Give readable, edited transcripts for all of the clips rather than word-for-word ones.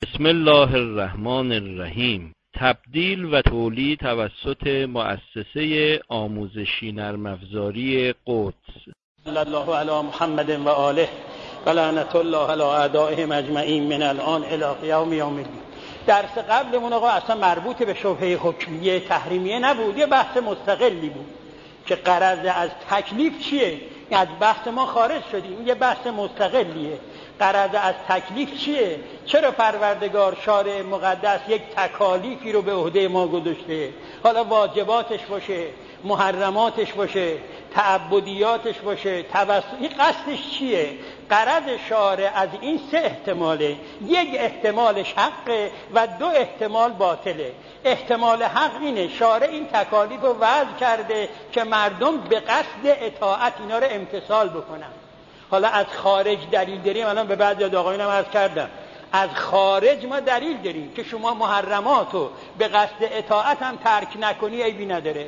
بسم الله الرحمن الرحیم. تبدیل و تولید توسط مؤسسه آموزشی نرم افزاری قدس. صلی الله علی محمد و آله و لعنت الله علی اعدائهم اجمعین من الان الی یوم الدین. درس قبلمون آقا اصلا مربوط به شبهه حکمیه تحریمیه نبود، یه بحث مستقلی بود که غرض از تکلیف چیه. از بحث ما خارج شدیم، یه بحث مستقلیه. غرض از تکلیف چیه؟ چرا پروردگار شارع مقدس یک تکالیفی رو به عهده ما گذاشته؟ حالا واجباتش باشه، محرماتش باشه، تعبدیاتش باشه، این قصدش چیه؟ غرض شارع از این سه احتماله. یک احتمالش حقه و دو احتمال باطله. احتمال حق اینه شارع این تکالیف رو وضع کرده که مردم به قصد اطاعت اینا رو امتثال بکنن. حالا از خارج دلیل داریم، الان به بعضی از آقایون هم عرض کردم، از خارج ما دلیل داریم که شما محرماتو به قصد اطاعت هم ترک نکنی عیبی نداره،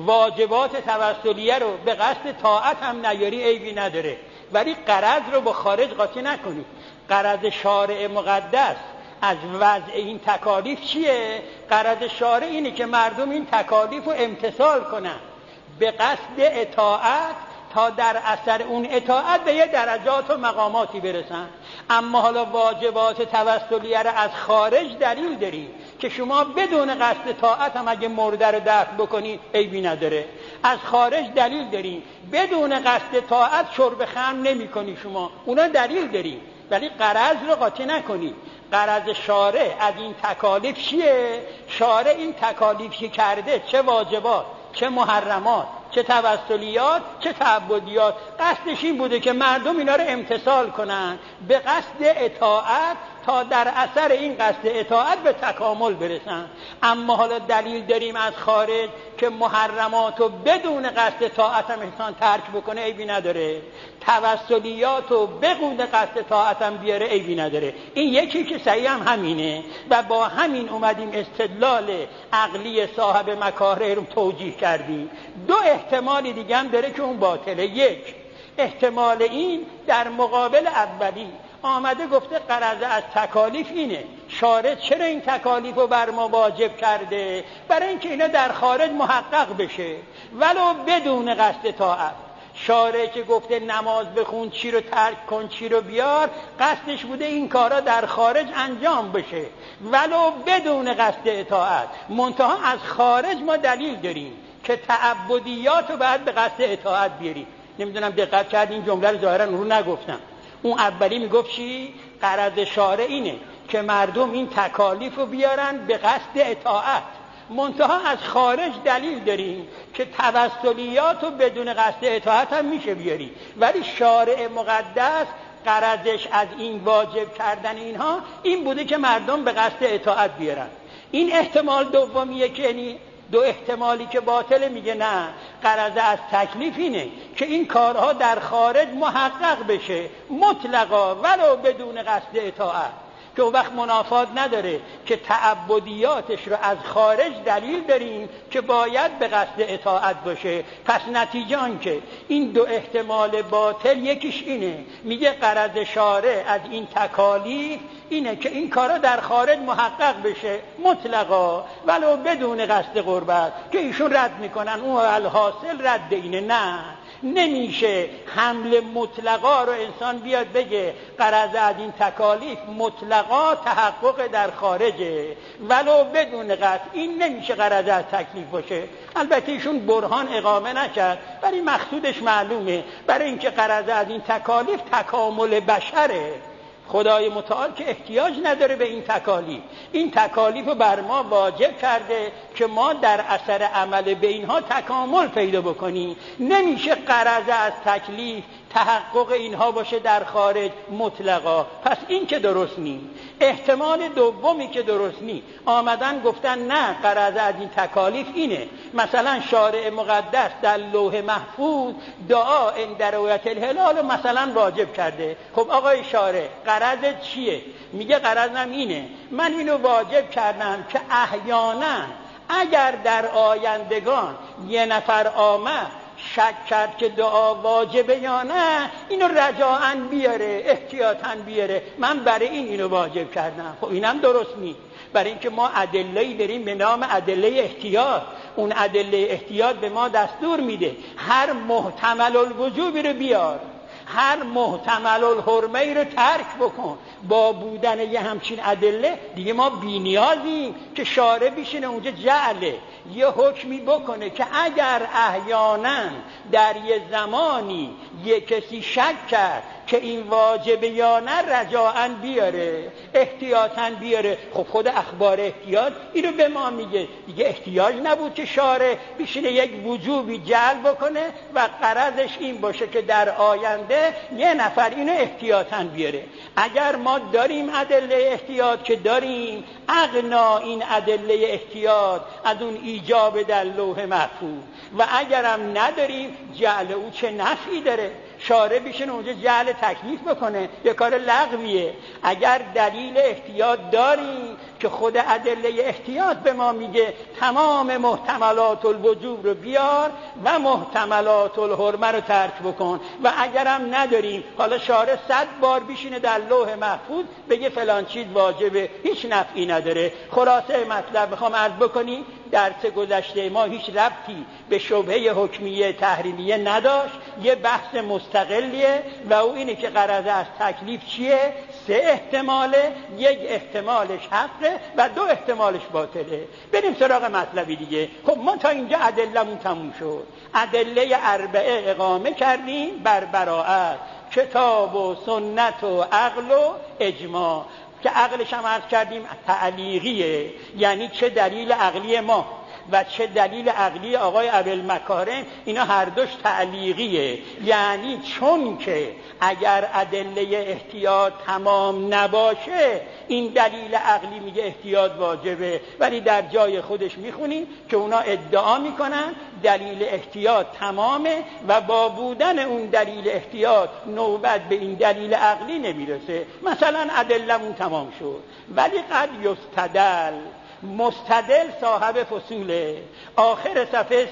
واجبات توسلیه رو به قصد طاعت هم نیاری عیبی نداره، ولی غرض رو با خارج قاطی نکنی. غرض شارع مقدس از وضع این تکالیف چیه؟ غرض شارع اینه که مردم این تکالیف رو امتثال کنن به قصد اطاعت تا در اثر اون اطاعت به یه درجات و مقاماتی برسن. اما حالا واجبات توسلیه را از خارج دلیل داریم که شما بدون قصد طاعت هم اگه مرده رو دفن بکنی عیبی نداره. از خارج دلیل داریم بدون قصد طاعت شرب خمر نمی کنی شما، اونا دلیل داریم، ولی غرض رو قاطی نکنی. غرض شارع از این تکالیف چیه؟ شارع این تکالیفی کرده، چه واجبات، چه محرمات، چه توسلیات، چه تعبدیات، قصدش این بوده که مردم اینا رو امتثال کنن به قصد اطاعت تا در اثر این قصد اطاعت به تکامل برسن. اما حالا دلیل داریم از خارج که محرماتو بدون قصد طاعت هم انسان ترک بکنه عیبی نداره، توسلیاتو بدون قصد طاعت هم بیاره عیبی نداره. این یکی که صحیح هم همینه و با همین اومدیم استدلال عقلی صاحب مکاره رو توجیه کردیم. دو احتمالی دیگه هم داره که اون باطله. یک احتمال این در مقابل اولی آمده گفته غرض از تکالیف اینه شارع چرا این تکالیف رو بر ما واجب کرده؟ برای اینکه اینا در خارج محقق بشه ولو بدون قصد طاعت. شارع که گفته نماز بخون، چی رو ترک کن، چی رو بیار، قصدش بوده این کارا در خارج انجام بشه ولو بدون قصد اطاعت. منتها از خارج ما دلیل داریم که تعبدیات رو باید به قصد اطاعت بیاری. نمیدونم دقت کردین جمله رو ظاهرا رو نگفتم. اون اولی میگفت چی؟ غرض شارع اینه که مردم این تکالیف رو بیارن به قصد اطاعت. منتها از خارج دلیل داریم که توسلیات رو بدون قصد اطاعت هم میشه بیاری، ولی شارع مقدس غرضش از این واجب کردن اینها این بوده که مردم به قصد اطاعت بیارن. این احتمال دومیه که یعنی دو احتمالی که باطله میگه نه، غرض از تکلیف اینه که این کارها در خارج محقق بشه مطلقا ولو بدون قصد اطاعت، که اون وقت منافات نداره که تعبدیاتش رو از خارج دلیل داریم که باید به قصد اطاعت باشه. پس نتیجه آن که این دو احتمال باطل یکیش اینه، میگه غرض شارع از این تکالیف اینه که این کارا در خارج محقق بشه مطلقا ولو بدون قصد قربت، که ایشون رد میکنن اون الحاصل رد اینه. نه، نمیشه حمل مطلقا رو انسان بیاد بگه غرض از این تکالیف مطلقا تحقق در خارجه ولو بدون قصد. این نمیشه غرض از تکلیف باشه. البته ایشون برهان اقامه نکرد ولی مقصودش معلومه، برای اینکه غرض از این تکالیف تکامل بشره. خدای متعال که احتیاج نداره به این تکالیف، این تکالیف رو بر ما واجب کرده که ما در اثر عمل به اینها تکامل پیدا بکنیم. نمیشه غرض از تکلیف تحقق اینها باشه در خارج مطلقا. پس این که درست نیست. احتمال دومی که درست نیست، آمدن گفتن نه غرض از این تکالیف اینه، مثلا شارع مقدس در لوح محفوظ دعا عند رؤیت الهلال مثلا واجب کرده. خب آقای شارع غرض چیه؟ میگه غرضم اینه من اینو واجب کردم که احیانا اگر در آیندگان یه نفر آمد شک کرد که دعا واجبه یا نه، اینو رجاءً بیاره، احتیاطاً بیاره. من برای اینو واجب کردم. خب اینم درست نیست، برای اینکه ما ادله‌ای داریم به نام ادله احتیاط. اون ادله احتیاط به ما دستور میده هر محتمل الوجوبی رو بیار، هر محتمل الحرمه رو ترک بکن. با بودن یه همچین ادله دیگه ما بی‌نیازیم که شارع بشینه اونجا جعله یه حکمی بکنه که اگر احیانا در یه زمانی یه کسی شک کرد که این واجبه یا نه، رجاءً بیاره، احتیاطاً بیاره. خب خود اخبار احتیاط اینو به ما میگه. دیگه احتیاج نبود که شارع بشینه یک وجوبی جعل بکنه و غرضش این باشه که در آینده یه نفر اینو احتیاطاً بیاره. اگر ما داریم ادله احتیاط که داریم، اغنا این ادله احتیاط از اون ایجاب در لوح محفوظ، و اگرم نداریم جعل او چه نفعی داره؟ شارع بشینه اونجا جعل تکلیف بکنه، یه کار لغویه. اگر دلیل احتیاط داریم که خود ادله احتیاط به ما میگه تمام محتملات الوجوب رو بیار و محتملات الحرمه رو ترک بکن، و اگرم نداریم حالا شارع 100 بار بشینه در لوح محفوظ بگه فلان چیز واجبه، هیچ نفعی نداره. خلاصه مطلب میخوام عرض بکنی، درس گذشته ما هیچ ربطی به شبهه حکمیه تحریمیه نداشت، یه بحث مستقلیه و او اینه که غرض از تکلیف چیه؟ 3 احتماله، یک احتمالش حقه و 2 احتمالش باطله. بریم سراغ مطلبی دیگه. خب ما تا اینجا ادله‌مون تموم شد. ادله 4 اقامه کردیم بر براءت، کتاب و سنت و عقل و اجماع، که عقلش هم عرض کردیم تعلیقیه، یعنی چه دلیل عقلی ما و چه دلیل عقلی آقای ابوالمکارم، اینا هر دوش تعلیقیه. یعنی چون که اگر ادله احتیاط تمام نباشه این دلیل عقلی میگه احتیاط واجبه، ولی در جای خودش میخونیم که اونا ادعا میکنن دلیل احتیاط تمامه و با بودن اون دلیل احتیاط نوبت به این دلیل عقلی نمیرسه. مثلا ادله‌مون تمام شد، ولی قد یستدل، مستدل صاحب فصوله، آخر صفحه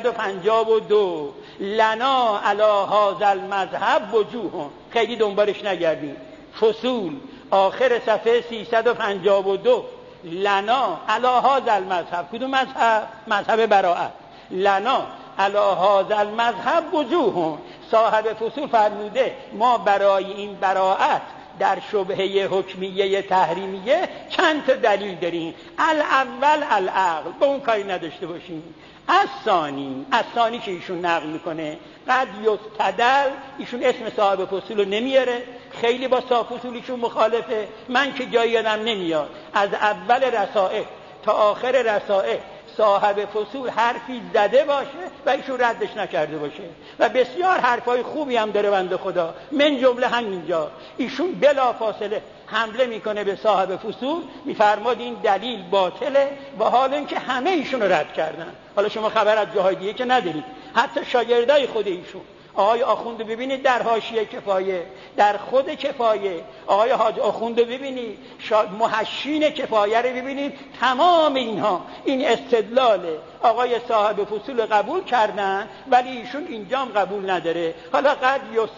352، لنا علی هذا المذهب وجوه، خیلی دنبالش نگردیم، فصول آخر صفحه 352، لنا علی هذا المذهب، کدوم مذهب؟ مذهب براءت. لنا علی هذا المذهب وجوه، صاحب فصول فرموده ما برای این براءت در شبهه حکمیه تحریمیه چند تا دلیل داریم. الاول العقل، به اون کاری نداشته باشیم. الثانی که ایشون نقل میکنه قد یستدل، ایشون اسم صاحب فصول رو نمیاره، خیلی با صاحب فصولیشون مخالفه. من که جایی یادم نمیاد از اول رسائل تا آخر رسائل صاحب فصول حرفی زده باشه و ایشون ردش نکرده باشه، و بسیار حرفای خوبی هم داره بنده خدا، من جمله همینجا ایشون بلا فاصله حمله میکنه به صاحب فصول، میفرماد این دلیل باطله، و حال اینکه همه ایشون رو رد کردن. حالا شما خبر از جاهای دیگه که ندارید، حتی شاگردای خود ایشون آقای آخوند ببینید در حاشیه کفایه، در خود کفایه آقای حاج آخوند ببینید، محشین کفایه رو ببینید، تمام اینها این استدلاله. آقای صاحب فصول قبول کردن ولی ایشون اینجام قبول نداره. حالا قد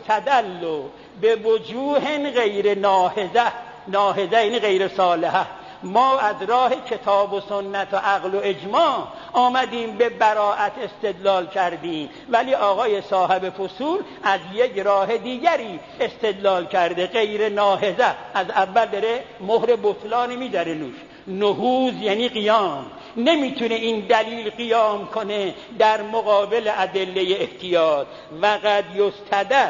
یستدل به وجوه غیر ناهضه، ناهضه یعنی غیر صالحه. ما از راه کتاب و سنت و عقل و اجماع آمدیم به براءت استدلال کردیم، ولی آقای صاحب فصول از یک راه دیگری استدلال کرده، غیر ناهضه. از اول داره مهر بطلان میذاره روش، نهوض یعنی قیام، نمیتونه این دلیل قیام کنه در مقابل ادله احتیاط. و قد یستدل،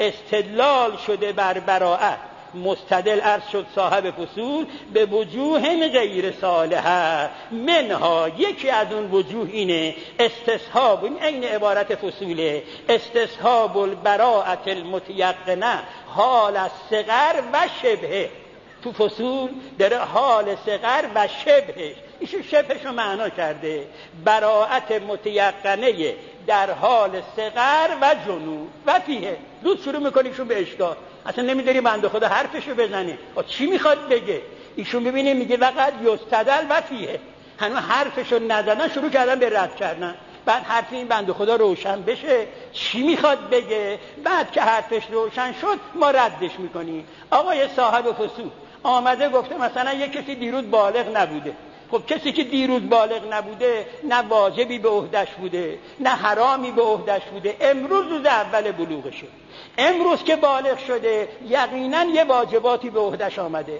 استدلال شده بر براءت، مستدل عرض شد صاحب فصول به وجوه غیر صالحه، منها یکی از اون وجوه اینه استصحاب، این عین عبارت فصوله، استصحاب البراءة المتيقنه حال الصغر و شبهه. تو فصول داره حال صغر و شبهش، ایشون شبهش رو معنا کرده، براءت متیقنه در حال صغر و جنون و فیه. زود شروع میکنه ایشون به اشکال، اصلا نمیداری بنده خدا حرفشو بزنه، چی میخواد بگه؟ ایشون ببینه میگه وقت یستدل و فیه، هنوز حرفشو نزدن شروع کردن به رد کردن. بعد حرف این بنده خدا روشن بشه چی میخواد بگه، بعد که حرفش روشن شد ما ردش میکنیم. آقای صاحب فسوق آمده گفته مثلا یک کسی دیروز بالغ نبوده. خب کسی که دیروز بالغ نبوده نه واجبی به عهدش بوده نه حرامی به عهدش بوده، امروز روز اول بلوغشه، امروز که بالغ شده یقینا یه واجباتی به عهدش آمده،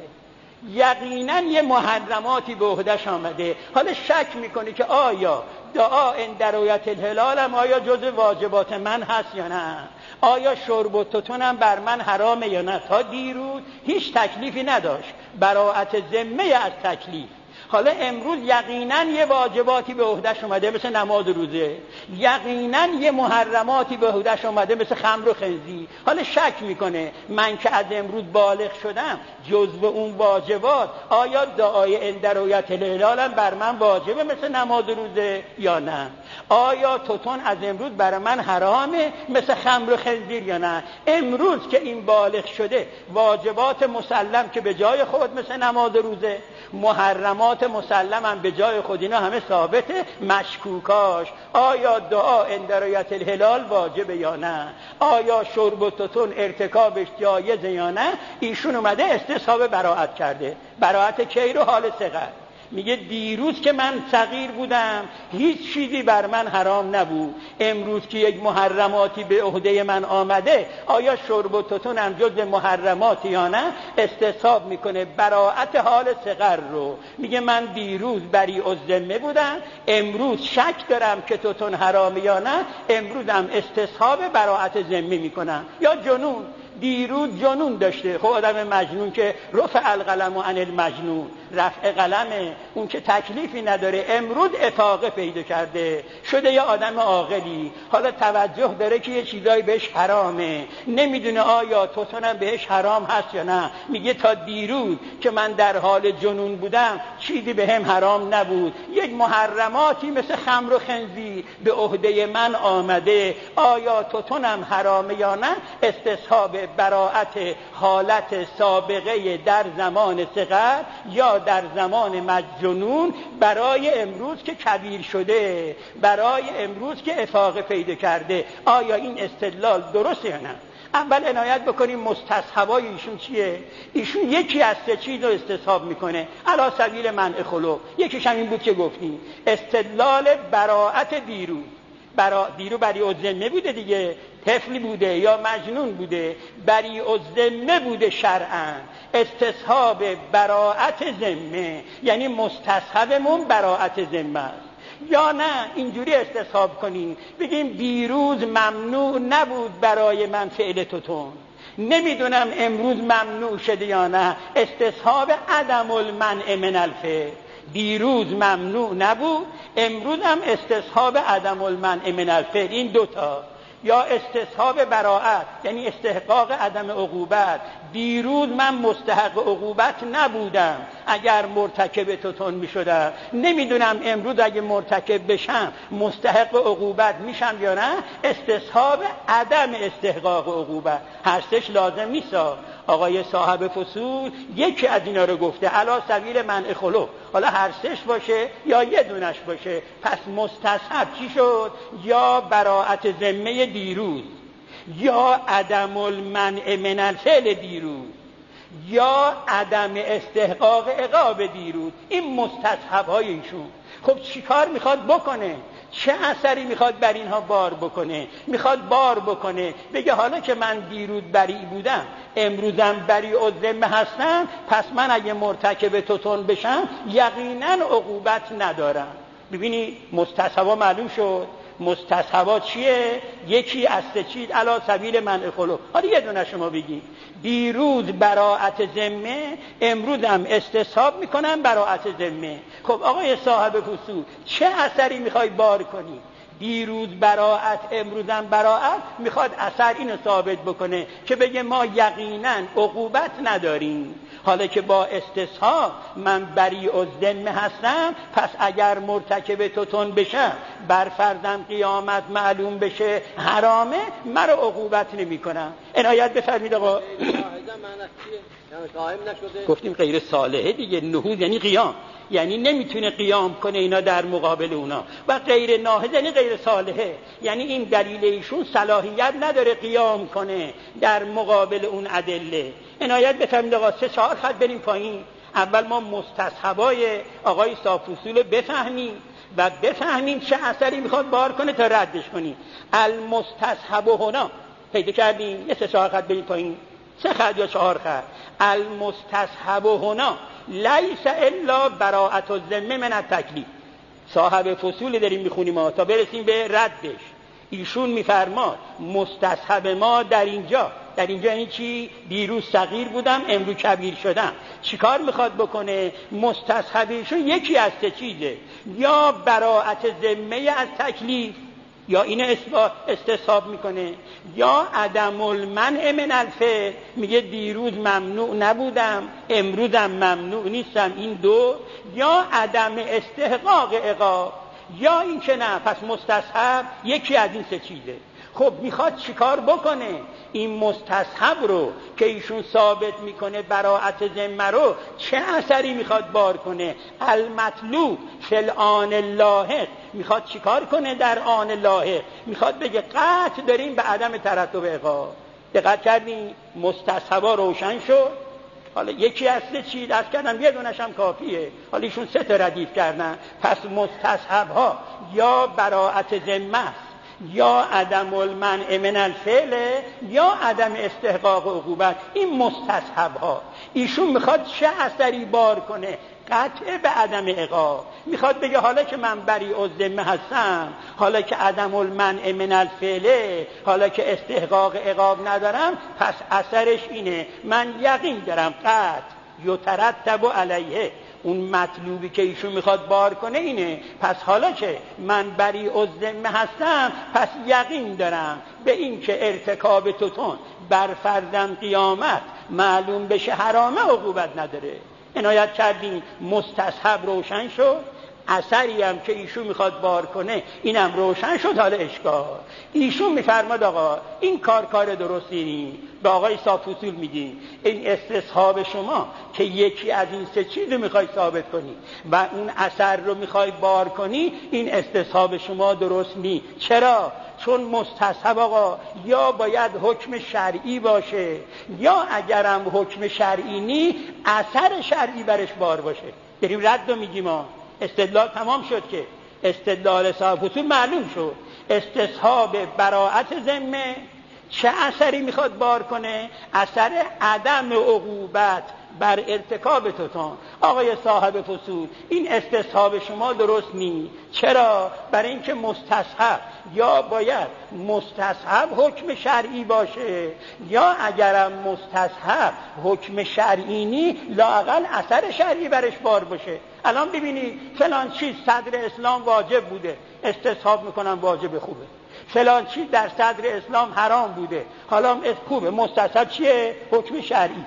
یقینا یه محرماتی به عهدش آمده. حالا شک میکنه که آیا دعا عند رؤیت الهلالم آیا جزء واجبات من هست یا نه، آیا شرب و تتونم بر من حرامه یا نه. تا دیروز هیچ تکلیفی نداشت، براءت ذمه از تکلیف. حالا امروز یقینا یه واجباتی به عهدش اومده مثل نماز و روزه، یقینا یه محرماتی به عهدش اومده مثل خمر و خنزیر. حالا شک میکنه من که از امروز بالغ شدم جزو اون واجبات آیا دعای عند رؤیت الهلالم بر من واجبه مثل نماز و روزه یا نه، آیا تتون از امروز بر من حرامه مثل خمر و خنزیر یا نه. امروز که این بالغ شده واجبات مسلم که به جای خود مثل نماز و روزه، محرمات مسلم هم به جای خود، اینا همه ثابته، مشکوکاش آیا دعا عند رؤیت الهلال واجبه یا نه، آیا شرب و تتون ارتکابش جایزه یا نه. ایشون اومده استصحاب براءت کرده. براءت کی رو؟ حال صغر. میگه دیروز که من صغیر بودم هیچ چیزی بر من حرام نبود، امروز که یک محرماتی به عهده من آمده آیا شرب و تتونم جز محرماتی یا نه. استصحاب میکنه براءت حال صغر رو. میگه من دیروز بریء الذمه بودم، امروز شک دارم که تتون حرامه یا نه، امروزم استصحاب براءت ذمه میکنم. یا جنون، دیروز جنون داشته. خب آدم مجنون که رفع القلم عن المجنون، رفع قلمه، اون که تکلیفی نداره، امروز افاقه پیدا کرده شده یه آدم عاقلی. حالا توجه داره که یه چیزایی بهش حرامه، نمیدونه آیا تتونم بهش حرام هست یا نه. میگه تا دیروز که من در حال جنون بودم چیزی بهم حرام نبود، یک محرماتی مثل خمر و خنزیر به عهده من آمده، آیا تتونم حرامه یا نه. استصحاب براءت حالت سابقه در زمان صغر یا در زمان مجنون برای امروز که کبیر شده، برای امروز که افاقه پیدا کرده. آیا این استدلال درسته یا نه؟ اول عنایت بکنیم مستصحبای ایشون چیه. ایشون یکی از سه چیز رو استصحاب میکنه علی سبیل منع خلق. یکیش هم این بود که گفتیم استدلال براءت دیروز. دیرو بریء الذمه بوده دیگه، طفلی بوده یا مجنون بوده، بریء الذمه بوده شرعاً. استصحاب براءت ذمه یعنی مستصحبمون براءت ذمه است. یا نه اینجوری استصحاب کنیم بگیم دیروز ممنوع نبود برای من فعل تتون، نمیدونم امروز ممنوع شده یا نه. استصحاب عدم المنع من الفعل، دیروز ممنوع نبود امروز هم استصحاب عدم المنع من الفعل. این دوتا. یا استصحاب براءت یعنی استحقاق عدم عقوبت، دیروز من مستحق عقوبت نبودم اگر مرتکب تتون می شدم، نمیدونم امروز اگه مرتکب بشم مستحق عقوبت میشم یا نه. استصحاب عدم استحقاق عقوبت. هر سش لازم نیست. آقای صاحب فصول یکی از اینا رو گفته علی سبیل منع خلق. حالا هر سش باشه یا یه دونش باشه، پس مستصحب چی شد؟ یا براءت ذمه دیروز، یا عدم المنع من الفعل دیروز، یا عدم استحقاق عقاب دیروز. این مستصحب های ایشون. خب چی کار میخواد بکنه؟ چه اثری میخواد بر اینها بار بکنه؟ میخواد بار بکنه بگه حالا که من دیروز بری بودم امروزم بریء الذمه هستم، پس من اگه مرتکب تتون بشم یقینا عقوبت ندارم. ببینی مستصحبا معلوم شد. مستصحبا چیه؟ یکی از سه چیز علی سبیل منع خلق. حالا یه دونه شما بگی دیروز براءت ذمه، امروزم استصحاب میکنم براءت ذمه. خب آقای صاحب فصول چه اثری میخوای بار کنی؟ دیروز براءت امروزم براءت، میخواد اثر اینو ثابت بکنه که بگه ما یقینا عقوبت نداریم. حالا که با استصحاب من بریء الذمه هستم، پس اگر مرتکب تتون بشم بر فرضم قیامت معلوم بشه حرامه، مرا عقوبت نمی کنم. عنایت بفرمید آقا. قائم نشده. گفتیم غیر صالحه دیگه. نهوض یعنی قیام. یعنی نمیتونه قیام کنه اینا در مقابل اونا. و غیر ناهض یعنی غیر صالحه، یعنی این دلیل ایشون صلاحیت نداره قیام کنه در مقابل اون ادله. عنایت بفرمایید آقا 3-4 خط بریم پایین. اول ما مستصحبای آقای صافوسول بفهمیم و بفهمیم چه اثری میخواد بار کنه تا ردش کنیم. المستصحب هنا پیدا کردیم، یه 3-4 خط بریم پایین، 3 خط یا 4 خط. المستصحب هنا لیس الا براءت الذمه من التکلیف. صاحب فصول داریم میخونیم ما تا برسیم به ردش. ایشون میفرماد مستصحب ما در اینجا یعنی چی؟ دیروز صغیر بودم امروز کبیر شدم. چیکار میخواد بکنه؟ مستصحب ایشون یکی از 3 چیزه، یا براءت ذمه از تکلیف، یا اینو استصحاب میکنه، یا عدم المنع من الفعل، میگه دیروز ممنوع نبودم امروزم ممنوع نیستم، این 2، یا عدم استحقاق عقاب، یا این که نه پس مستصحب یکی از این 3 چیزه. خب میخواد چیکار بکنه؟ این مستصحب رو که ایشون ثابت میکنه براءت ذمه رو چه اثری میخواد بار کنه؟ المطلوب فی الآن اللاحق. میخواد چیکار کنه در آن لاحق؟ میخواد بگه قطع داریم به عدم ترتب عقاب. دقت کردین؟ مستصحبا روشن شد. حالا یکی از 3 چیز از کردم، یه دونش هم کافیه. حالا ایشون 3 تا ردیف کردن. پس مستصحبها یا براءت ذمه است، یا عدم المنع من الفعل، یا عدم استحقاق عقوبت. این مستصحبها. ایشون میخواد چه اثری بار کنه؟ قطع به عدم عقاب. میخواد بگه حالا که من بریء الذمه هستم، حالا که عدم المنع من الفعل، حالا که استحقاق عقاب ندارم، پس اثرش اینه من یقین دارم قطع یترتب علیه. اون مطلوبی که ایشون میخواد بار کنه اینه، پس حالا که من بریء الذمه هستم پس یقین دارم به این که ارتکاب توتون بر فرضم قیامت معلوم بشه حرامه عقوبت نداره. عنایت کردیم؟ مستصحب روشن شد، اثری هم که ایشون میخواد بار کنه اینم روشن شد. حالا اشکال ایشون میفرماد آقا این کار درستی نیست. به آقای صافوسول میگیم این استصحاب شما که یکی از این 3 چیز رو میخوای ثابت کنی و اون اثر رو میخوای بار کنی، این استصحاب شما درست نیست. چرا؟ چون مستصحب آقا یا باید حکم شرعی باشه، یا اگرم حکم شرعی نی اثر شرعی برش بار باشه. بریم رد رو میگیم ما. استدلال تمام شد که استدلال صاحب فصول معلوم شد. استصحاب براءت ذمه چه اثری میخواد بار کنه؟ اثر عدم عقوبت بر ارتکاب توتون. آقای صاحب فصول این استصحاب شما درست نیست. چرا؟ برای اینکه مستصحب یا باید مستصحب حکم شرعی باشه، یا اگرم مستصحب حکم شرعی نی لااقل اثر شرعی برش بار باشه. الان ببینید فلان چیز صدر اسلام واجب بوده، استصحاب میکنم واجب خوبه. فلان چیز در صدر اسلام حرام بوده، حالا خوبه. مستصحب چیه؟ حکم شرعی.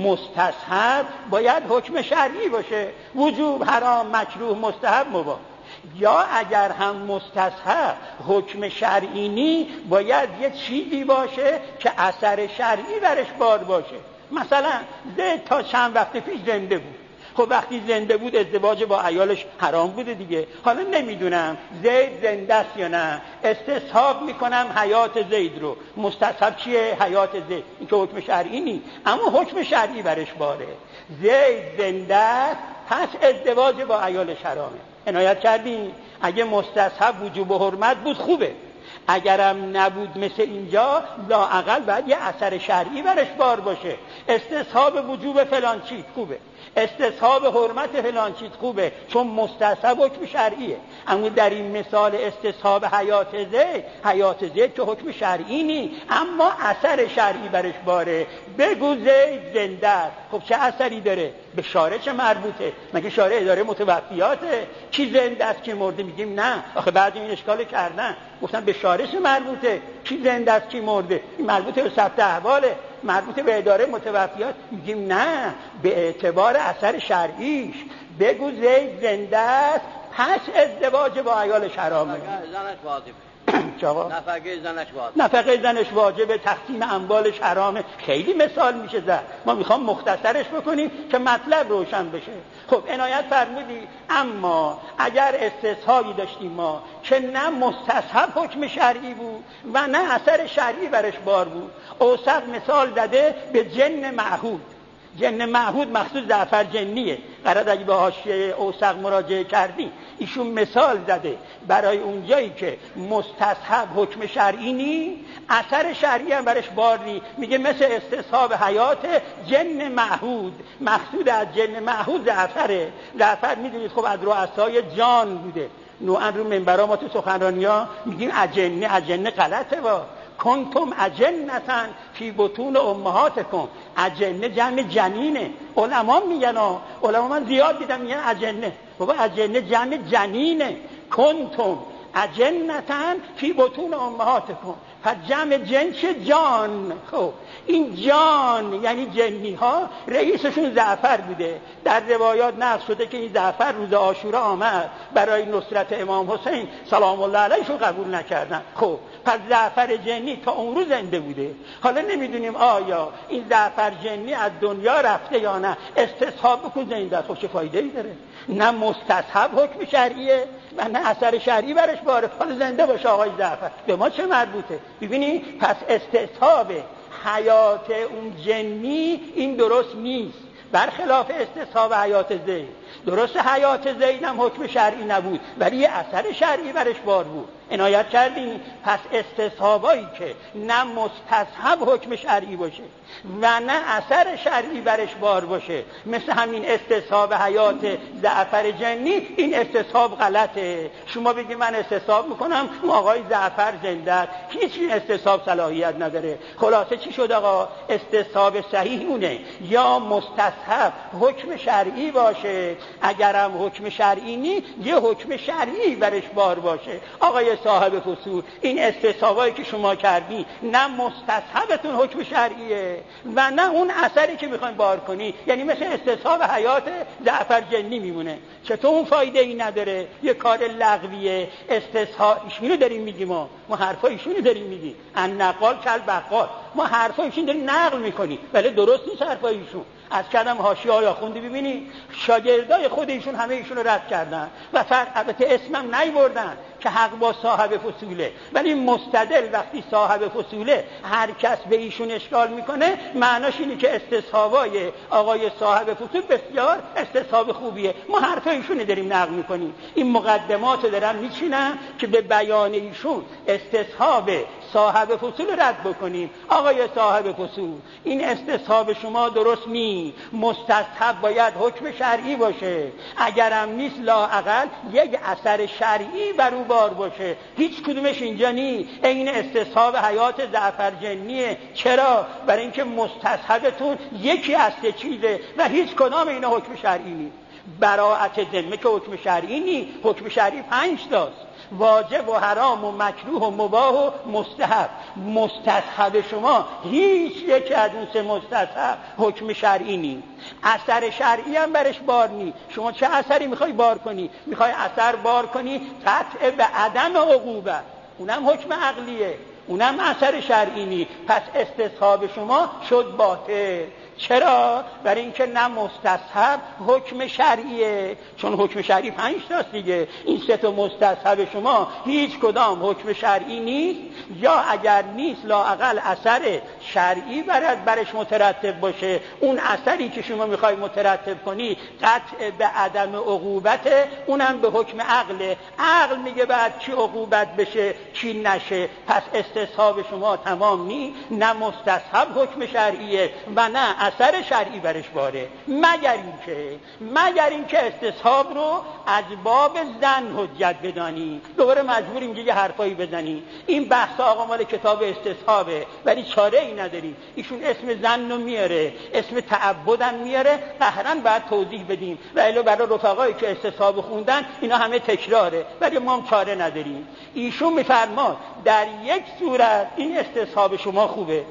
مستصحب باید حکم شرعی باشه، وجوب، حرام، مکروه، مستحب، مباح. یا اگر هم مستصحب حکم شرعی نی باید یه چیزی باشه که اثر شرعی برش بار باشه. مثلا زید تا چند وقت پیش زنده بود، خب وقتی زنده بود ازدواج با عیالش حرام بوده دیگه. حالا نمیدونم زید زنده است یا نه، استصحاب میکنم حیات زید رو. مستصحب چیه؟ حیات زید. این که حکم شرعی نیست اما حکم شرعی برش باره. زید زنده است پس ازدواج با عیالش حرامه. عنایت کردین؟ اگه مستصحب وجوب و حرمت بود خوبه، اگرم نبود مثل اینجا لااقل باید یه اثر شرعی برش بار باشه. استصحاب وجوب فلان چیز خوبه، استصحاب حرمت فلان چیز خوبه، چون مستصحب حکم شرعیه. اما در این مثال استصحاب حیات زید که حکم شرعی نی اما اثر شرعی برش باره. بگو زید زنده است، خب چه اثری داره؟ به شارع چه مربوطه؟ مگه شارع اداره متوفیاته؟ کی زنده است کی مرده؟ میگیم نه. آخه بعد این اشکال کردن، گفتن به شارع چه مربوطه؟ کی زنده است کی مرده؟ این مربوطه به ثبت احواله، مربوطه به اداره متوفیات. میگیم نه، به اعتبار اثر شرعیش. بگو زید زنده است پس ازدواج با عیالش حرامه. میشه آقا؟ نفقه زنش واجبه، تقسیم اموالش حرامه. خیلی مثال میشه زد، ما میخوام مختصرش بکنیم که مطلب روشن بشه. خب عنایت فرمودی. اما اگر استثنایی داشتیم ما که نه مستصحب حکم شرعی بود و نه اثر شرعی برش بار بود، اوسق مثال زده به جن معهود. جن معهود مخصوص زعفر جنیه. قرار اگه به حاشیه اوسق مراجعه کردی، ایشون مثال زده برای اونجایی که مستصحب حکم شرعی نی، اثر شرعی هم برش بار نی. میگه مثل استصحاب حیات جن معهود. مقصود از جن معهود زعفره. زعفر میدونید خب از رؤسای جان بوده. نوعا رو منبرا ما تو سخنرانی ها میگیم اجنه غلطه. کنتم اجنتن فی بطون امهاتکم. اجنه جمع جنینه. علما میگن، علما من زیاد دیدم میگن اجنه. بابا اجنه جمع جنینه. کنتم اجنتن فی بطون امهاتکم. پس جمع جنس جان. خب این جان یعنی جنی ها رئیسشون زعفر بوده. در روایات نقل شده که این زعفر روز عاشورا آمد برای نصرت امام حسین سلام الله علیهشون قبول نکردن. خب پس زعفر جنی تا اون روز زنده بوده. حالا نمیدونیم آیا این زعفر جنی از دنیا رفته یا نه. استصحاب بکن زنده. خب چه فایده ای داره؟ نه مستصحب حکم شرعیه و نه اثر شرعی برش باره. حالا زنده باشه آقای زعفر، به ما چه مربوطه؟ ببینی پس استصحاب حیات اون جنی این درست نیست، برخلاف استصحاب حیات زید. درست حیات زید هم حکم شرعی نبود ولی یه اثر شرعی برش بار بود. عنایت کردیم. پس استصحابایی که نه مستصحب حکم شرعی باشه و نه اثر شرعی برش بار باشه، مثل همین استصحاب حیات زعفر جنی، این استصحاب غلطه. شما بگی من استصحاب میکنم آقای زعفر زنده، هیچ این استصحاب صلاحیت نداره. خلاصه چی شد آقا؟ استصحاب صحیح اونه یا مستصحب حکم شرعی باشه، اگرم حکم شرعی نی یه حکم شرعی برش بار باشه. آقای صاحب فصول، این استصحابایی که شما کردی نه مستصحبتون حکم شرعیه و نه اون اثری که میخواین بار کنی، یعنی مثل استصحاب حیات زعفر جنی میمونه. چطور اون فایده ای نداره؟ یه کار لغویه. استصحاب ایشونو داریم میگیم، ما حرفا ایشونو داریم میگیم. ان نقال کل بقال، ما حرفا ایشون داریم نقل میکنی ولی درست نیست حرفا ایشون. از کردم حاشیه های آخوندی ببینی شاگردای خود ایشون همه ایشون رو رد کردن و البته اسمم نیوردن که حق با صاحب فصوله، ولی مستدل وقتی صاحب فصوله هر کس به ایشون اشکال میکنه معناش اینه که استصحابای آقای صاحب فصول بسیار استصحاب خوبیه. ما حرف ایشون داریم نقل میکنیم. این مقدمات رو دارم میچینم که به بیان ایشون استصحاب صاحب فصول رد بکنیم. آقای صاحب فصول، این استصحاب شما درست نی. مستصحب باید حکم شرعی باشه، اگرم نیست لااقل یک اثر شرعی بر او بار باشه. هیچ کدومش اینجا نی. این استصحاب حیات زعفر جنیه. چرا؟ برای اینکه مستصحبتون یکی از سه چیزه و هیچ کدام اینا حکم شرعی نی. براءت ذمه که حکم شرعی نی. حکم شرعی 5 تاست: واجب و حرام و مکروه و مباح و مستحب. مستصحب شما هیچ یکی از اون سه مستصحب حکم شرعی نی. اثر شرعی هم برش بار نی. شما چه اثری میخوای بار کنی؟ میخوای اثر بار کنی قطع به عدم عقوبت، اونم حکم عقلیه، اونم اثر شرعی نی. پس استصحاب شما شد باطل. چرا؟ برای اینکه نه مستصحب حکم شرعیه، چون حکم شرعی 5 تاست دیگه. این 3 تا مستصحب شما هیچ کدام حکم شرعی نیست، یا اگر نیست لااقل اثر شرعی برش مترتب باشه. اون اثری که شما میخوای مترتب کنی قطع به عدم عقوبت، اونم به حکم عقله. عقل میگه بعد چی عقوبت بشه چی نشه. پس استصحاب شما تمام نی. نه مستصحب حکم شرعیه و نه اثر شرعی برش باره، مگر اینکه استصحاب رو از باب زن حجت بدانی. دوباره مجبوریم یه حرفایی بزنی. این بحث آقا مال کتاب استصحابه ولی چاره ای نداریم. ایشون اسم زن رو میاره، اسم تعبدم میاره، قهرن باید توضیح بدیم و الا برای رفقایی که استصحاب خوندن اینا همه تکراره، ولی ما هم چاره نداریم. ایشون میفرماد در یک صورت این استصحاب شما خوبه.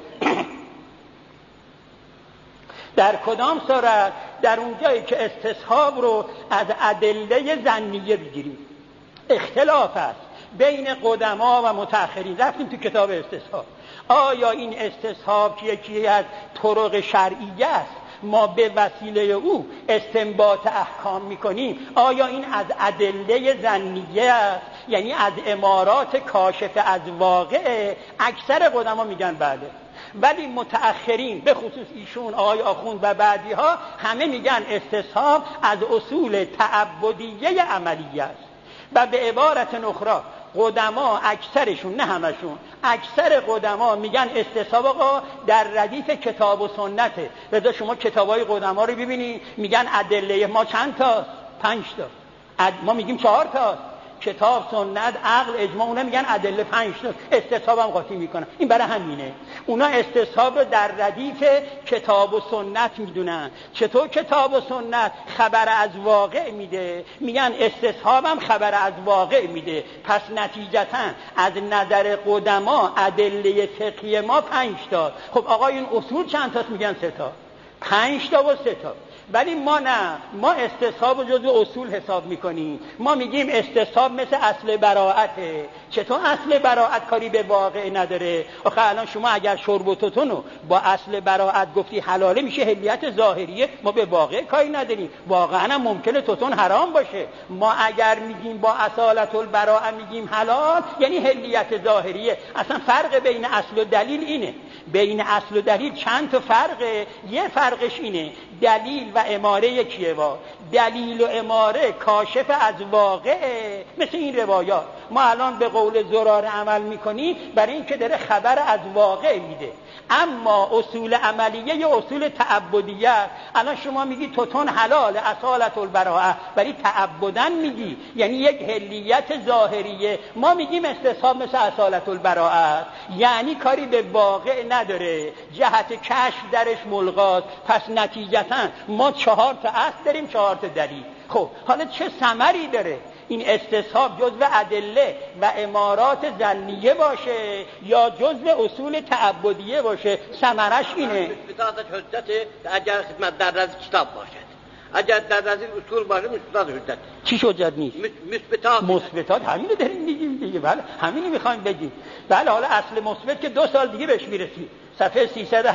در کدام صورت؟ در اون جایی که استصحاب رو از ادله ظنیه بگیریم. اختلاف است بین قدما و متأخرین. رفتیم تو کتاب استصحاب. آیا این استصحاب که یکی از طرق شرعیه است ما به وسیله او استنباط احکام میکنیم، آیا این از ادله ظنیه است، یعنی از امارات کاشفه از واقع؟ اکثر قدما میگن بله، ولی متأخرین به خصوص ایشون، آقای آخوند و بعدی ها، همه میگن استصحاب از اصول تعبدیه عملیه است. و به عبارت اخرى قدما اکثرشون، نه همشون، اکثر قدما میگن استصحاب آقا در ردیف کتاب و سنته. لذا شما کتابای قدما رو ببینید میگن ادله ما چند تاست؟ 5 تا. ما میگیم 4 تاست. کتاب، سنت، عقل، اجماع. اونا میگن ادله 5 تا. استصحاب هم قاطی میکنن. این برای همینه اونا استصحاب رو در ردیف کتاب و سنت میدونن. چطور کتاب و سنت خبر از واقع میده، میگن استصحاب هم خبر از واقع میده. پس نتیجتا از نظر قدما ادله فقهی ما 5 تا. خب آقا این اصول چند تاست؟ میگن 3 تا. 5 تا و 3 تا. ولی ما نه، ما استصحاب رو جزو اصول حساب میکنیم. ما میگیم استصحاب مثل اصل براءته. چطور اصل براءت کاری به واقع نداره؟ آخه الان شما اگر شرب و توتونو با اصل براءت گفتی حلاله، میشه حلیت ظاهریه، ما به واقع کاری نداریم. واقعا هم ممکنه توتون حرام باشه. ما اگر میگیم با اصالت البراءه میگیم حلال، یعنی حلیت ظاهریه. اصلا فرق بین اصل و دلیل اینه. بین اصل و دلیل چند تا فرقه. یه فرقش اینه دلیل و اماره یکیه. دلیل و اماره کاشف از واقعه. مثل این روایات ما الان به قول زراره عمل میکنیم برای این که داره خبر از واقع میده. اما اصول عملیه یا اصول تعبدیه. الان شما میگی توتون حلال، اصالت البراءه، ولی تعبدن میگی، یعنی یک حلیت ظاهریه. ما میگیم استصحاب مثل اصالت البراءه، یعنی کاری به واقع نداره، جهت کشف درش ملغاست. پس نتیجتا ما 4 تا اصل داریم، 4 تا دلیل. خب حالا چه ثمری داره این استصحاب؟ جزو ادله و امارات ظنیه باشه یا جزو اصول تعبدیه باشه، ثمرش اینه. مثبتات حجت اگر خدمت در رز کتاب باشد، اگر در رز اصول باشه مثبتات حجت. چی حجت نیست؟ مثبتات همین رو داریم میگیم دیگه. بله همین رو میخوایم بگیم. بله حالا اصل مثبت که 2 سال دیگه بهش میرسیم، صفحه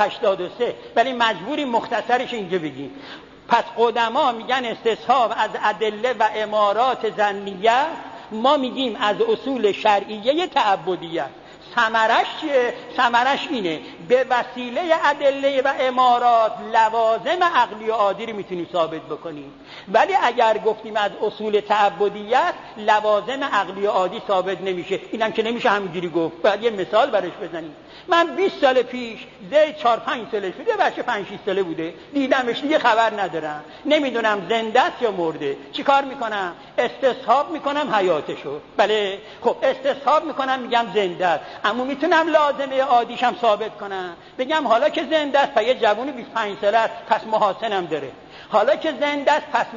383، ولی مجبوریم مختصرش اینجا بگیم. پس قدما میگن استصحاب از ادله و امارات ظنیه، ما میگیم از اصول شرعیه تعبدیه. ثمرش چیه؟ ثمرش اینه به وسیله ادله و امارات لوازم عقلی و عادی رو میتونیم ثابت بکنیم. ولی اگر گفتیم از اصول تعبدیت، لوازم عقلی و عادی ثابت نمیشه. اینم که نمیشه همینجوری گفت. باید یه مثال برش بزنیم. من 20 سال پیش زید 4-5 سالش بوده، بچه 5-6 ساله بوده، دیدمش، دیگه خبر ندارم، نمیدونم زنده است یا مرده. چی کار میکنم؟ استصحاب میکنم حیاتشو. بله خب استصحاب میکنم میگم زنده است، اما میتونم لازمه عادیشم ثابت کنم، بگم حالا که زنده است، یه جوون 25 ساله است، پس محاسنم داره. حالا که زنده است پس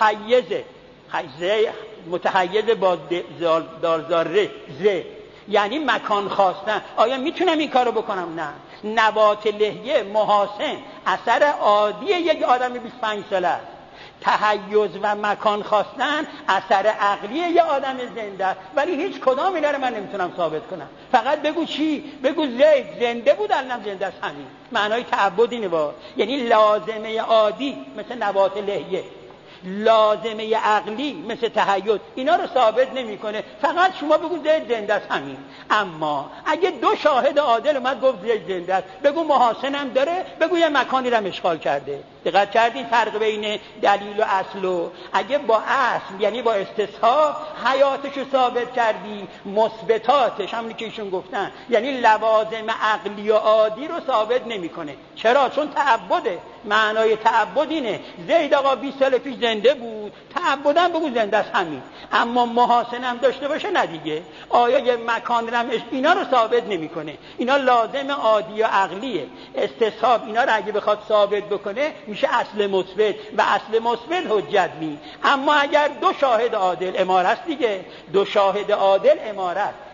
متحیز با دارزاره یعنی مکان خواستن. آیا میتونم این کارو بکنم؟ نه. نبات لحیه محاسن اثر عادی یک آدم 25 ساله است. تحیز و مکان خواستن اثر عقلی یک آدم زنده است. ولی هیچ کدام اینا رو من نمیتونم ثابت کنم. فقط بگو چی؟ بگو زید زنده بود، الان زنده است. همین معنای تعبد اینه. یعنی لازمه عادی مثل نبات لحیه، لازمه عقلی مثل تحیز، اینا رو ثابت نمیکنه. فقط شما بگو زید زنده است، همین. اما اگه 2 شاهد عادل اومد گفت زید زنده است، بگو محاسنم داره، بگو یه مکانی رو اشغال کرده. دقت کردین فرق بین دلیل و اصل؟ و اگه با اصل یعنی با استصحاب حیاتشو ثابت کردی، مثبتاتش همونی که ایشون گفتن یعنی لوازم عقلی و عادی رو ثابت نمیکنه. چرا؟ چون تعبده. معنای تعبد اینه زید آقا 20 سال پیش زنده بود، تعبدم بگو زنده است، همین. اما محاسنم داشته باشه نه دیگه. آیا یه مکان رم اینا رو ثابت نمیکنه. اینا لازم عادی و عقلیه. استصحاب اینا رو اگه بخواد ثابت بکنه میشه اصل مثبت و اصل مثبت حجت می. اما اگر 2 شاهد عادل، اماره است دیگه، 2 شاهد عادل اماره است،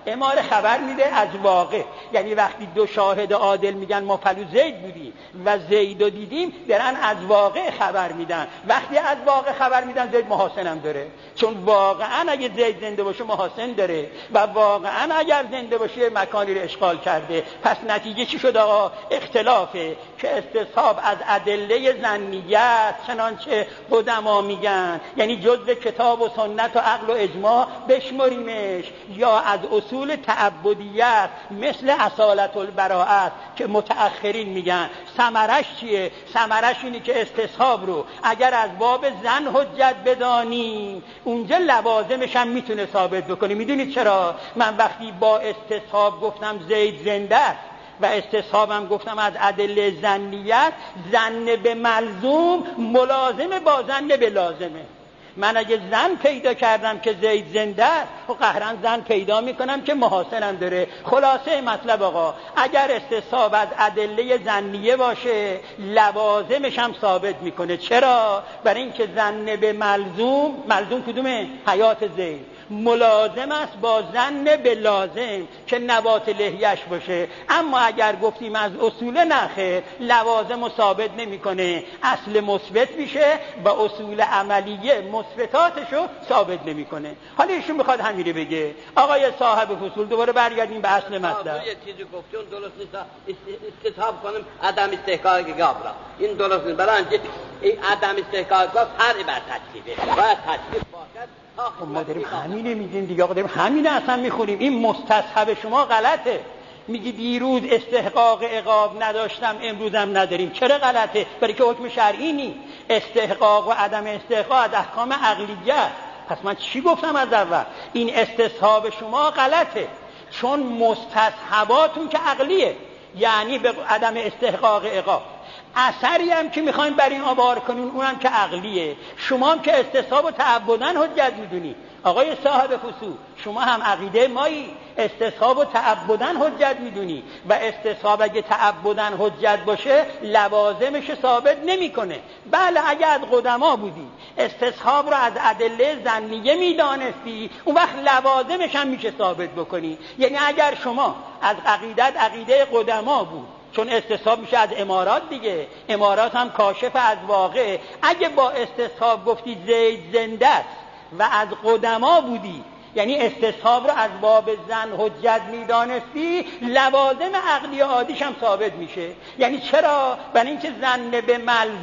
اماره خبر میده از واقع، یعنی وقتی دو شاهد عادل میگن ما پلو زید بودیم و زیدو دیدیم، درن از واقع خبر میدن. وقتی از واقع خبر میدن زید محاسن هم داره، چون واقعا اگه زید زنده باشه محاسن داره و واقعا اگر زنده باشه مکانی رو اشغال کرده. پس نتیجه چی شد آقا؟ اختلافه که استصحاب از ادله ظنیت چنانچه قدما میگن، یعنی جزء کتاب و سنت و عقل و اجماع بشمریمش، یا از اصول تعبدیت مثل اصالت البراءت که متأخرین میگن. ثمرش چیه؟ ثمرش اینه که استصحاب رو اگر از باب زن حجت بدانی، اونجا لوازمش هم میتونه ثابت بکنی. میدونید چرا؟ من وقتی با استصحاب گفتم زید زنده است و استصحابم گفتم از ادله ظنیت، ظن به ملزوم ملازمه با ظن به لازمه. من اگه زن پیدا کردم که زید زنده است، خب قهرن زن پیدا میکنم که محاسنم داره. خلاصه مطلب آقا، اگر استصحاب از ادله ظنیه باشه لوازمش هم ثابت میکنه. چرا؟ برای اینکه ظن به ملزوم کدومه؟ حیات زید ملازم است با ظن به لازم که نبات لحیه‌اش باشه. اما اگر گفتیم از اصول نخه، لوازم رو ثابت نمیکنه، اصل مثبت میشه و اصول عملیه مثبتاتشو ثابت نمیکنه. حالا ایشون میخواد همین رو بگه. آقای صاحب فصول، دوباره برگردیم به اصل مطلب. یه چیزی گفتون درست نیست، استصحاب کنیم عدم استحقاق قبل. این درست نیست، برای اینکه عدم استحقاق قبل فرع بر تکلیفه، باید تکلیف باشد. ما داریم همینه میگیم دیگه آقا، داریم همینه اصلا میخونیم. این مستصحب شما غلطه. میگی دیروز استحقاق عقاب نداشتم امروزم نداریم. چرا غلطه؟ برای که حکم شرعی نی. استحقاق و عدم استحقاق از احکام عقلیه. پس من چی گفتم از اول؟ این استصحاب شما غلطه، چون مستصحباتون که عقلیه، یعنی به عدم استحقاق عقاب. اثری هم که میخوایم بر این آوار کنون اونم که عقلیه. شما هم که استصحاب و تعبدن حجت میدونی. آقای صاحب فصول، شما هم عقیده مایی، استصحاب و تعبدن حجت میدونی و استصحاب اگه تعبدن حجت باشه لوازمش ثابت نمیکنه. بله اگه از قدما بودی استصحاب رو از ادله ظنیه میدانستی، اون وقت لوازمش هم میشه ثابت بکنی. یعنی اگر شما از عقیده قدما بود، چون استصحاب میشه از امارات دیگه، امارات هم کاشف از واقع. اگه با استصحاب گفتی زید زنده است و از قدما بودی، یعنی استصحاب رو از باب زن حجت میدانستی، لوازم عقلی عادیش هم ثابت میشه. یعنی چرا؟ برای اینکه زن به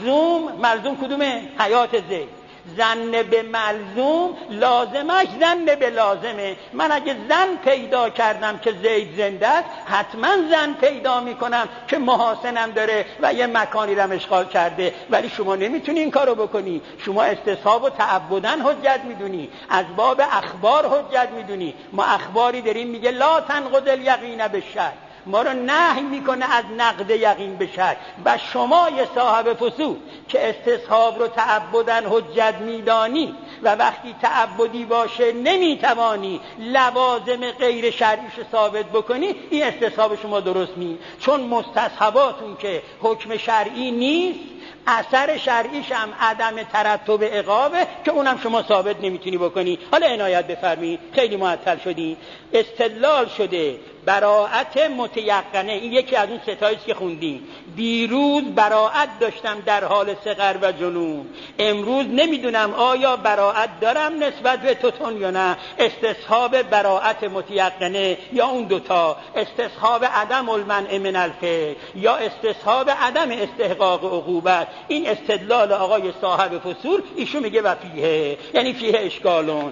ملزوم کدومه؟ حیات زید. زن به ملزوم لازمش زن به لازمه. من اگه زن پیدا کردم که زید زنده است، حتما زن پیدا میکنم که محاسنم داره و یه مکانی رو اشغال کرده. ولی شما نمیتونی این کارو بکنی. شما استصحاب و تعبدن حجت میدونی، از باب اخبار حجت میدونی. ما اخباری داریم میگه لا تنقض الیقین بالشک، ما رو نهی میکنه از نقد یقین به شک. و شما یه صاحب فصول که استصحاب رو تعبدن حجت میدانی و وقتی تعبدی باشه نمیتوانی لوازم غیر شرعیش ثابت بکنی، این استصحاب شما درست نیست. چون مستصحباتون که حکم شرعی نیست، اثر شرعیش هم عدم ترتب عقابه که اونم شما ثابت نمیتونی بکنی. حالا عنایت بفرمایید، خیلی معطل شدی. استدلال شده براءت متیقنه، این یکی از اون ستایش که خوندیم. دیروز براءت داشتم در حال صغر و جنون، امروز نمیدونم آیا براءت دارم نسبت به توتون یا نه. استصحاب براءت متیقنه یا اون دوتا، استصحاب عدم المنع من الفعل یا استصحاب عدم استحقاق عقوبت. این استدلال آقای صاحب فصول، ایشون میگه و فیه، یعنی فیه اشکالون.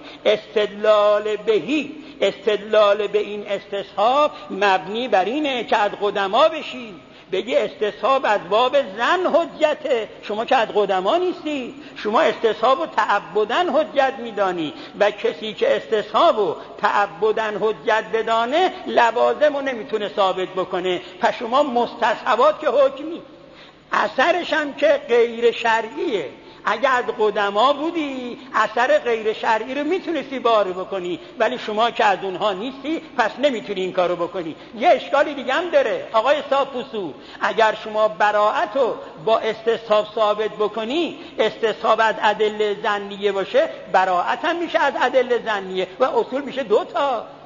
استدلال به این استصحاب مبنی بر اینه که از قدما بشی بگی استصحاب از باب زن حجته. شما که از قدما نیستی، شما استصحاب و تعبدن حجت میدانی و کسی که استصحاب و تعبدن حجت بدانه لوازم رو نمیتونه ثابت بکنه. پس شما مستصحبات که حکمی، اثرش هم که غیر شرعیه. اگه از قدما بودی اثر غیر شرعی رو میتونستی باره بکنی، ولی شما که از اونها نیستی پس نمیتونی این کارو بکنی. یه اشکالی دیگه هم داره آقای صافوسو، اگر شما براءت رو با استصحاب ثابت بکنی، استصحاب از ادله ظنیه باشه، براءت هم میشه از ادله ظنیه و اصول میشه دوتا.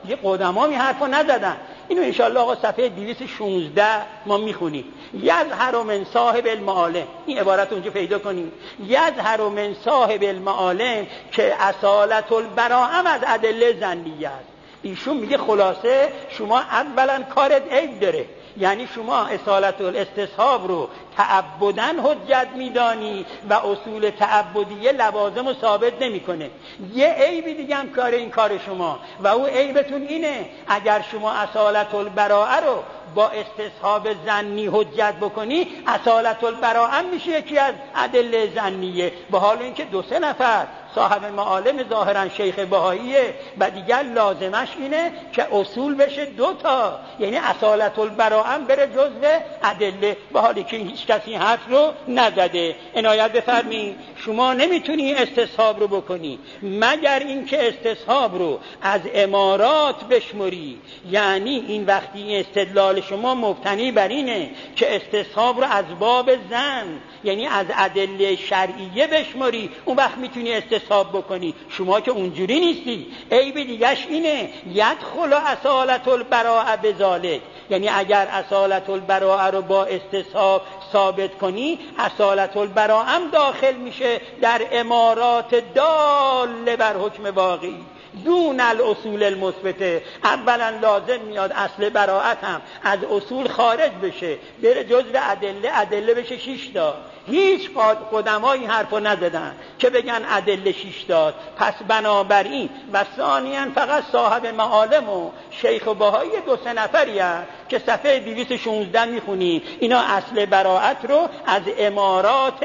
یه قدما می حرفو نزدن. اینو انشاءالله آقا صفحه 216 ما میخونیم. یظهر من صاحب المعالم، این عبارت اونجا پیدا کنیم. یظهر من صاحب المعالم که اصالت البراءه از ادله ظنیه است. ایشون میگه خلاصه شما اولا کارت عیب داره، یعنی شما اصالت الاستصحاب رو تعبداً حجت میدانی و اصول تعبدیه لوازم رو ثابت نمیکنه. یه عیبی دیگه هم کار این کار شما و او عیبتون اینه اگر شما اصالت البراءه رو با استصحاب ظنی حجت بکنی، اصالت البراءه میشه یکی از ادله ظنیه، به حال اینکه 2-3 نفر صاحب معالم ظاهرا شیخ بهاییه و دیگر لازمش اینه که اصول بشه 2 تا، یعنی اصالت البراءه بره جزو ادله، به حالی که هیچ کسی حرف رو نزده. عنایت بفرمایید شما نمیتونی استصحاب رو بکنی مگر اینکه استصحاب رو از امارات بشمری، یعنی این وقتی استدلال شما مبتنی بر اینه که استصحاب رو از باب ظن یعنی از ادله شرعیه بشمری، اون وقت میتونی استصحاب بکنی. شما که اونجوری نیستی. عیب دیگه‌اش اینه یدخل اصالت البراءه بذالک، یعنی اگر اصالت البراءه رو با استصحاب ثابت کنی، اصالت البراءه هم داخل میشه در امارات دال بر حکم واقعی دون الاصول المثبته. اولا لازم میاد اصل براءت هم از اصول خارج بشه، بره جزو ادله بشه 6 تا. هیچ قدما این حرفو نزدن که بگن ادله 6 تا. پس بنابراین و ثانیاً فقط صاحب معالم و شیخ بهایی 2-3 نفری هست که صفحه 216 میخونی اینا اصل براءت رو از امارات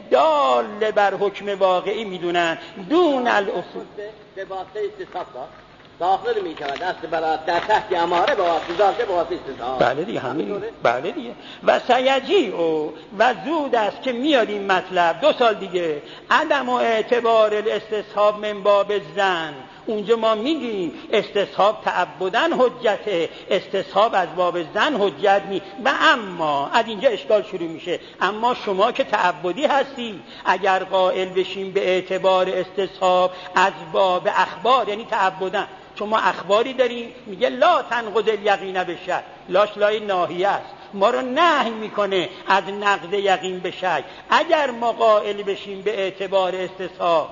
دال بر حکم واقعی میدونن دون الاصول. به واسطه استصحاب داخل میشود اصل براءت در تحت اماره با واسطه استصحاب. بله دیگه همین. بله دیگه. و سیجی و زود است که میاد این مطلب 2 سال دیگه عدم و اعتبار الاستصحاب من باب الظن. اونجا ما میگیم استصحاب تعبداً حجته، استصحاب از باب ظن حجت نی. و اما از اینجا اشکال شروع میشه، اما شما که تعبدی هستی اگر قائل بشیم به اعتبار استصحاب از باب اخبار یعنی تعبداً، شما اخباری داریم میگه لا تنقض الیقین بشک، لاش لای ناهیه است، ما رو نهی میکنه از نقض یقین به شک. اگر ما قائل بشیم به اعتبار استصحاب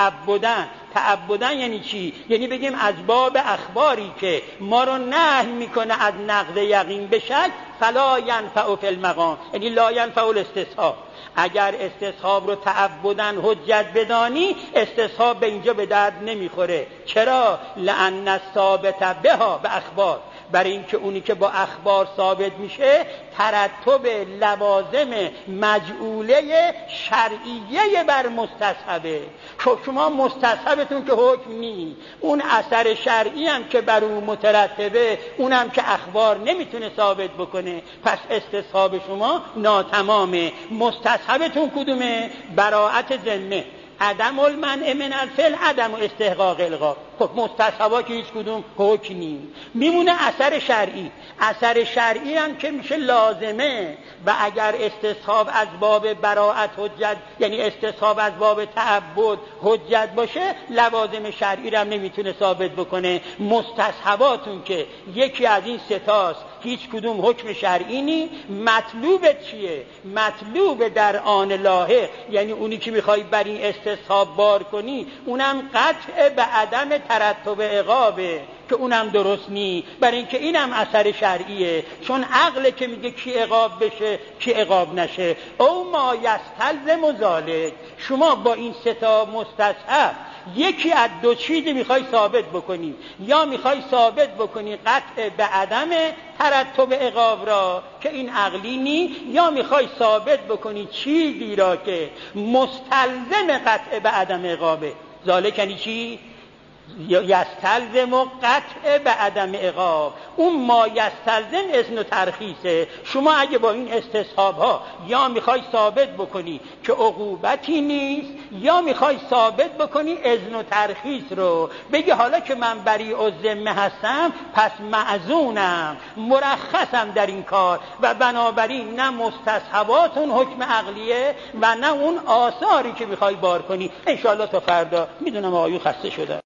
تعبداً یعنی چی؟ یعنی بگیم از باب اخباری که ما رو نهی میکنه از نقض یقین به شک، فلا ینفع فی المقام، یعنی لا ینفع الاستصحاب. اگر استصحاب رو تعبداً حجت بدانی، استصحاب به اینجا به درد نمیخوره. چرا؟ لأن الثابت بها به اخبار، برای اینکه اونی که با اخبار ثابت میشه ترتب لوازم مجعوله شرعیه بر مستصحبه. شما مستصحبتون که حکم نی، اون اثر شرعی هم که بر اون مترتبه اونم که اخبار نمیتونه ثابت بکنه، پس استصحاب شما ناتمامه. مستصحبتون کدومه؟ براءت ذمه، عدم المنع من الفعل، عدم استحقاق الغا. خب مستصحبا که هیچ کدوم حکم نی، میمونه اثر شرعی. اثر شرعی هم که میشه لازمه و اگر استصحاب از باب براءت حجت یعنی استصحاب از باب تعبد حجت باشه، لوازم شرعی رو هم نمیتونه ثابت بکنه. مستصحباتون که یکی از این 3 تاست هیچ کدوم حکم شرعی نی. مطلوب چیه؟ مطلوب در آن لاحق، یعنی اونی که میخوای بر این استصحاب بار کنی، اونم قطع به عدم ترتب عقابه که اونم درست نی، برای اینکه اینم اثر شرعیه. چون عقل که میگه کی عقاب بشه کی عقاب نشه. او ما یستلزم ذالک، شما با این 3 تا مستصحب یکی از 2 چیزی میخوای ثابت بکنی، یا میخوای ثابت بکنی قطع به عدم ترتب عقاب را که این عقلی نی، یا میخوای ثابت بکنی چیزی را که مستلزم قطع به عدم عقابه. ذالک یعنی چی؟ یستلزم قطع به عدم عقاب. اون ما یستلزم اذن و ترخیصه. شما اگه با این استصحاب ها یا میخوای ثابت بکنی که عقوبتی نیست، یا میخوای ثابت بکنی اذن و ترخیص رو، بگی حالا که من بری الذمه هستم پس معذونم، مرخصم در این کار، و بنابراین نه مستصحبات اون حکم عقلیه و نه اون آثاری که میخوای بار کنی. انشاءالله تا فردا. میدونم آقایون خسته شده.